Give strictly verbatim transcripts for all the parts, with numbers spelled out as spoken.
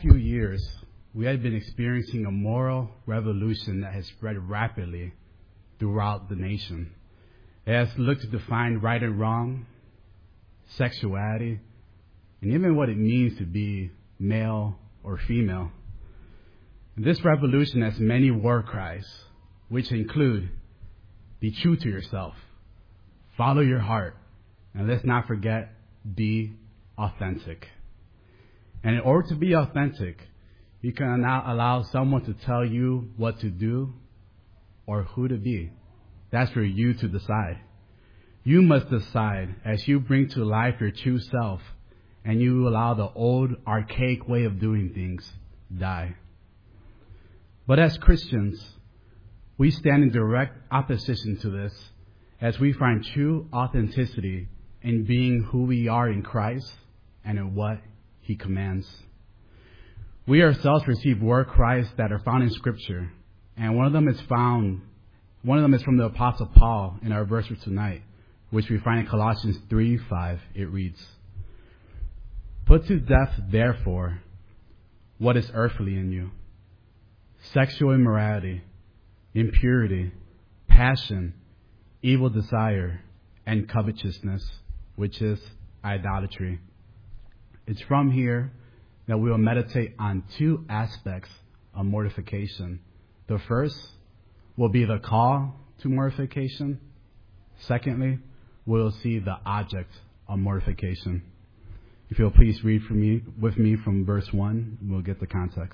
few years, we have been experiencing a moral revolution that has spread rapidly throughout the nation. It has looked to define right and wrong, sexuality, and even what it means to be male or female. This revolution has many war cries, which include, be true to yourself, follow your heart, and let's not forget, be authentic. And in order to be authentic, you cannot allow someone to tell you what to do or who to be. That's for you to decide. You must decide as you bring to life your true self and you allow the old, archaic way of doing things die. But as Christians, we stand in direct opposition to this as we find true authenticity in being who we are in Christ and in what He commands. We ourselves receive war cries that are found in Scripture, and one of them is found, one of them is from the Apostle Paul in our verse for tonight, which we find in Colossians three five. It reads, "Put to death, therefore, what is earthly in you: sexual immorality, impurity, passion, evil desire, and covetousness, which is idolatry." It's from here that we will meditate on two aspects of mortification. The first will be the call to mortification. Secondly, we'll see the object of mortification. If you'll please read for me, with me from verse one, we'll get the context.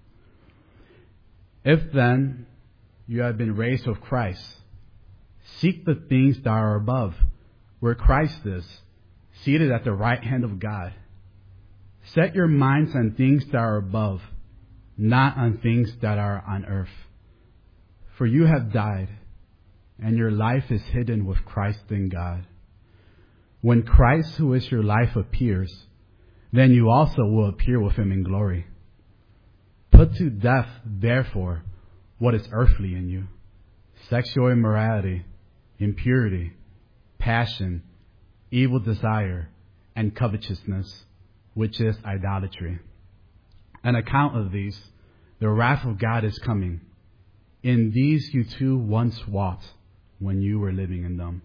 "If then you have been raised with Christ, seek the things that are above, where Christ is, seated at the right hand of God. Set your minds on things that are above, not on things that are on earth. For you have died, and your life is hidden with Christ in God. When Christ, who is your life, appears, then you also will appear with Him in glory. Put to death, therefore, what is earthly in you: sexual immorality, impurity, passion, evil desire, and covetousness, which is idolatry. On account of these, the wrath of God is coming. In these you too once walked when you were living in them."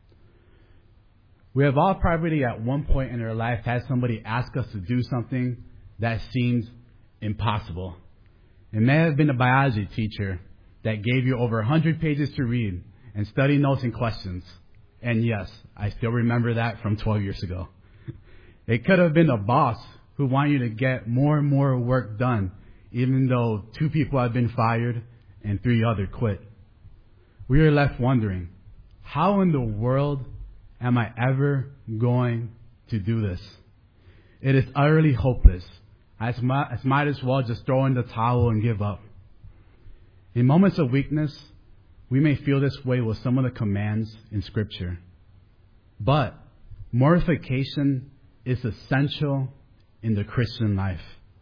We have all probably at one point in our life had somebody ask us to do something that seemed impossible. It may have been a biology teacher that gave you over one hundred pages to read and study notes and questions. And yes, I still remember that from twelve years ago. It could have been a boss who wanted you to get more and more work done, even though two people had been fired and three others quit. We are left wondering, how in the world am I ever going to do this? It is utterly hopeless. I might, I might as well just throw in the towel and give up. In moments of weakness, we may feel this way with some of the commands in Scripture. But mortification is essential in the Christian life.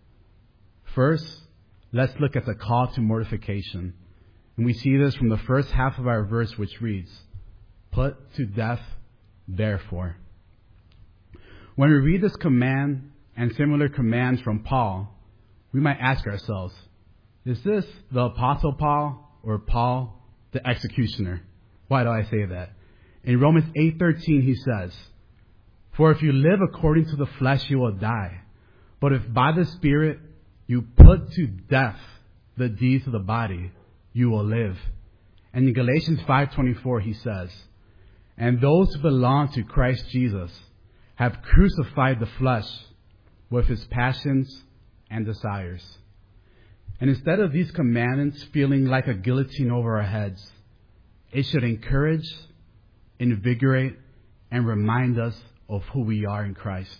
First, let's look at the call to mortification. And we see this from the first half of our verse, which reads, "Put to death, therefore." When we read this command and similar commands from Paul, we might ask ourselves, is this the Apostle Paul or Paul the executioner? Why do I say that? In Romans eight thirteen, he says, "For if you live according to the flesh, you will die. But if by the Spirit you put to death the deeds of the body, you will live." And in Galatians five twenty-four, he says, "And those who belong to Christ Jesus have crucified the flesh with its passions and desires." And instead of these commandments feeling like a guillotine over our heads, it should encourage, invigorate, and remind us of who we are in Christ.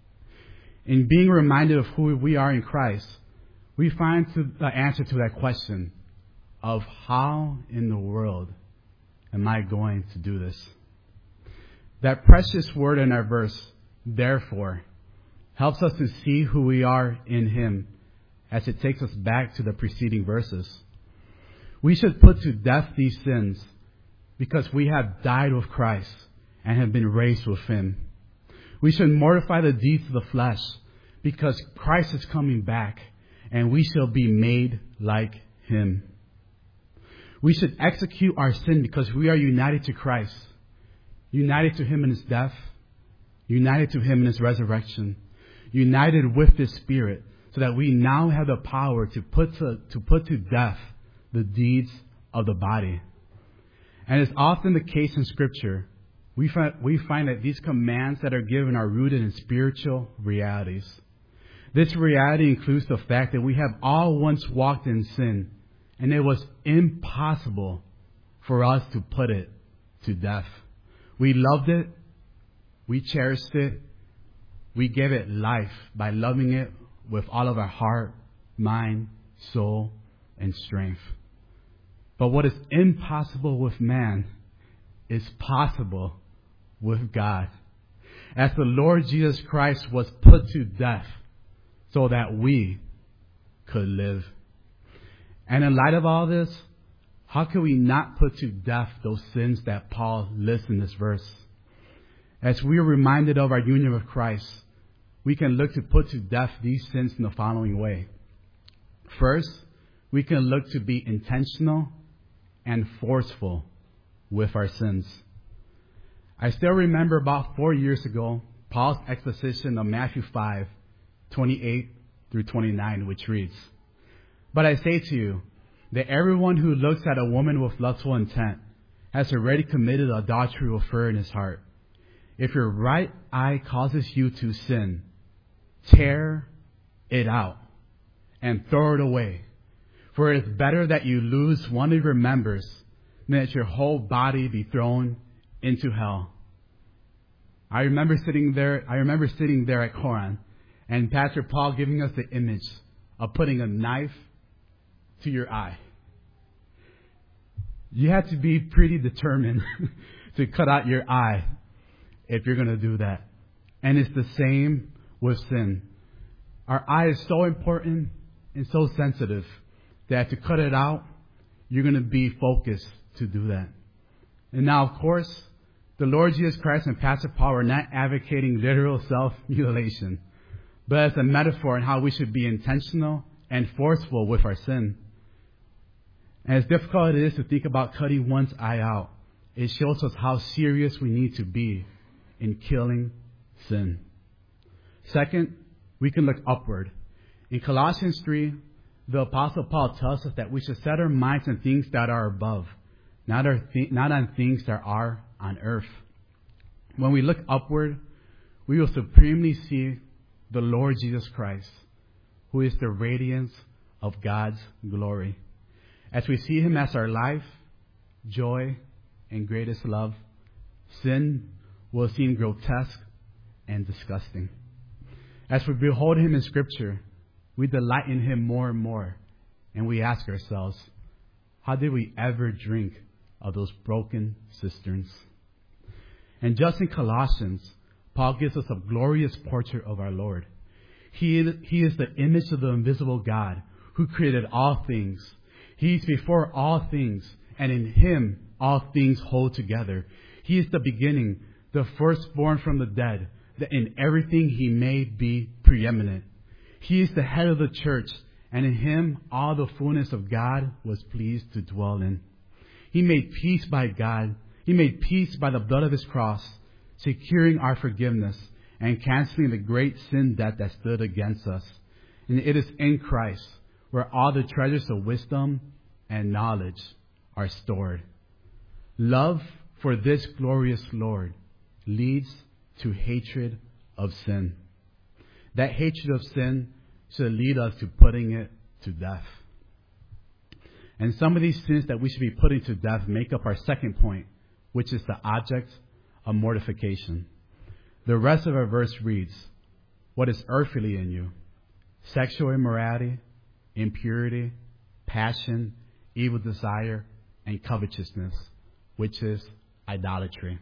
In being reminded of who we are in Christ, we find the answer to that question of how in the world am I going to do this? That precious word in our verse, "therefore," helps us to see who we are in Him as it takes us back to the preceding verses. We should put to death these sins because we have died with Christ and have been raised with Him. We should mortify the deeds of the flesh because Christ is coming back and we shall be made like him. We should execute our sin because we are united to Christ, united to him in his death, united to him in his resurrection, united with his Spirit, so that we now have the power to put to, to put to death the deeds of the body. And it's often the case in Scripture, we find, we find that these commands that are given are rooted in spiritual realities. This reality includes the fact that we have all once walked in sin, and it was impossible for us to put it to death. We loved it. We cherished it. We gave it life by loving it with all of our heart, mind, soul, and strength. But what is impossible with man is possible with God. As the Lord Jesus Christ was put to death so that we could live. And in light of all this, how can we not put to death those sins that Paul lists in this verse? As we are reminded of our union with Christ, we can look to put to death these sins in the following way. First, we can look to be intentional and forceful with our sins. I still remember about four years ago, Paul's exposition of Matthew five, twenty-eight through twenty-nine, which reads, "But I say to you that everyone who looks at a woman with lustful intent has already committed adultery with her in his heart. If your right eye causes you to sin, tear it out and throw it away. For it is better that you lose one of your members than that your whole body be thrown into hell." I remember sitting there, I remember sitting there at Koran and Pastor Paul giving us the image of putting a knife to your eye. You have to be pretty determined to cut out your eye if you're going to do that. And it's the same with sin. Our eye is so important and so sensitive that to cut it out, you're going to be focused to do that. And now, of course, the Lord Jesus Christ and Pastor Paul are not advocating literal self-mutilation, but as a metaphor in how we should be intentional and forceful with our sin. And as difficult it is to think about cutting one's eye out, it shows us how serious we need to be in killing sin. Second, we can look upward. In Colossians three, the Apostle Paul tells us that we should set our minds on things that are above, not, our th- not on things that are on earth. When we look upward, we will supremely see the Lord Jesus Christ, who is the radiance of God's glory. As we see him as our life, joy, and greatest love, sin will seem grotesque and disgusting. As we behold him in Scripture, we delight in him more and more, and we ask ourselves, how did we ever drink of those broken cisterns? And just in Colossians, Paul gives us a glorious portrait of our Lord. He is, he is the image of the invisible God who created all things. He is before all things, and in him all things hold together. He is the beginning, the firstborn from the dead, that in everything he may be preeminent. He is the head of the church, and in him all the fullness of God was pleased to dwell in. He made peace by God. He made peace by the blood of his cross, securing our forgiveness and canceling the great sin debt that stood against us. And it is in Christ where all the treasures of wisdom and knowledge are stored. Love for this glorious Lord leads to hatred of sin. That hatred of sin should lead us to putting it to death. And some of these sins that we should be putting to death make up our second point, which is the object of mortification. The rest of our verse reads, "What is earthly in you? Sexual immorality, impurity, passion, evil desire, and covetousness, which is idolatry."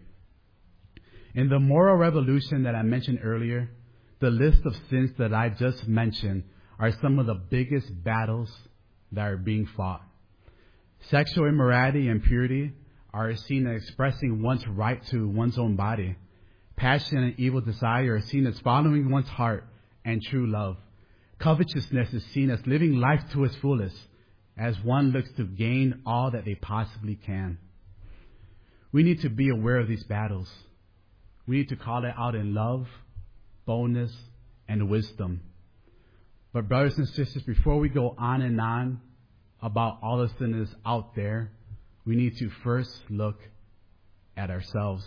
In the moral revolution that I mentioned earlier, the list of sins that I just mentioned are some of the biggest battles that are being fought. Sexual immorality and impurity are seen as expressing one's right to one's own body. Passion and evil desire are seen as following one's heart and true love. Covetousness is seen as living life to its fullest, as one looks to gain all that they possibly can. We need to be aware of these battles. We need to call it out in love, boldness, and wisdom. But brothers and sisters, before we go on and on about all the sin that is out there, we need to first look at ourselves.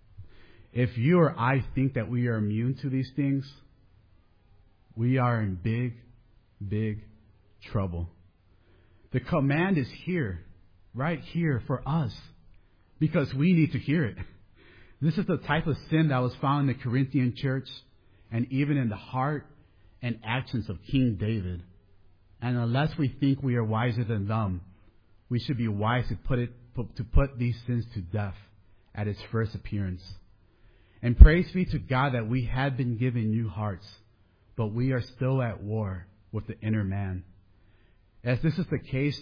If you or I think that we are immune to these things, we are in big, big trouble. The command is here, right here for us, because we need to hear it. This is the type of sin that was found in the Corinthian church and even in the heart and actions of King David. And unless we think we are wiser than them, we should be wise to put it to put these sins to death at its first appearance. And praise be to God that we have been given new hearts, but we are still at war with the inner man. As this is the case,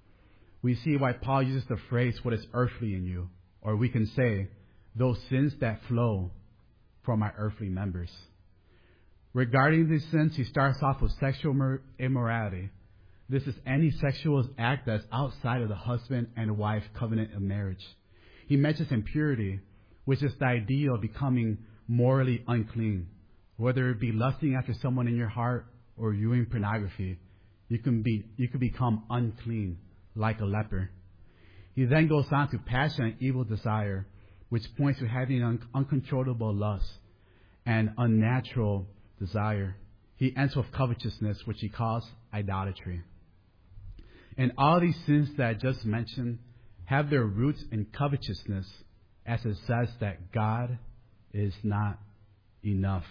we see why Paul uses the phrase, what is earthly in you? Or we can say, those sins that flow from our earthly members. Regarding these sins, he starts off with sexual immorality. This is any sexual act that's outside of the husband and wife covenant of marriage. He mentions impurity, which is the idea of becoming morally unclean. Whether it be lusting after someone in your heart or viewing pornography, you can be you can become unclean like a leper. He then goes on to passion and evil desire, which points to having un- uncontrollable lust and unnatural desire. He ends with covetousness, which he calls idolatry. And all these sins that I just mentioned have their roots in covetousness, as it says that God is not enough.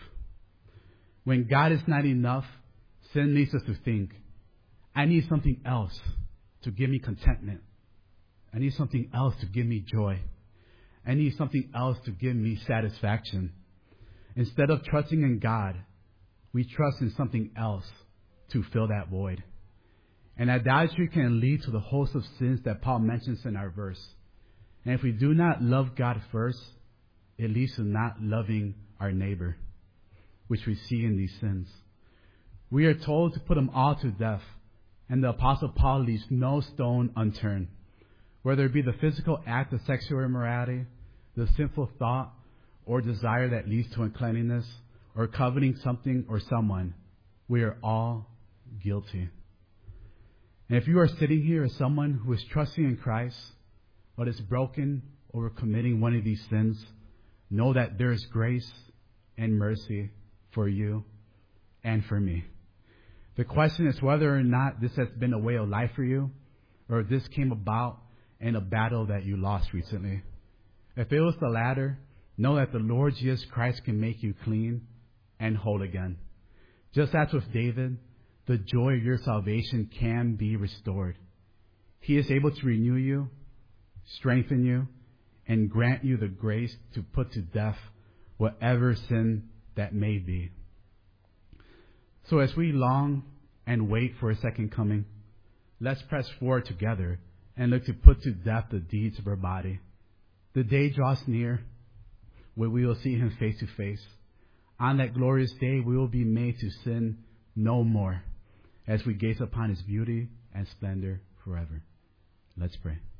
When God is not enough, sin leads us to think, I need something else to give me contentment. I need something else to give me joy. I need something else to give me satisfaction. Instead of trusting in God, we trust in something else to fill that void. And idolatry can lead to the host of sins that Paul mentions in our verse. And if we do not love God first, it leads to not loving our neighbor, which we see in these sins. We are told to put them all to death, and the Apostle Paul leaves no stone unturned. Whether it be the physical act of sexual immorality, the sinful thought or desire that leads to uncleanness, or coveting something or someone, we are all guilty. And if you are sitting here as someone who is trusting in Christ, but is broken over committing one of these sins, know that there is grace and mercy for you and for me. The question is whether or not this has been a way of life for you, or if this came about in a battle that you lost recently. If it was the latter, know that the Lord Jesus Christ can make you clean and whole again. Just as with David, the joy of your salvation can be restored. He is able to renew you, strengthen you, and grant you the grace to put to death whatever sin that may be. So as we long and wait for His second coming, let's press forward together and look to put to death the deeds of our body. The day draws near where we will see Him face to face. On that glorious day, we will be made to sin no more as we gaze upon His beauty and splendor forever. Let's pray.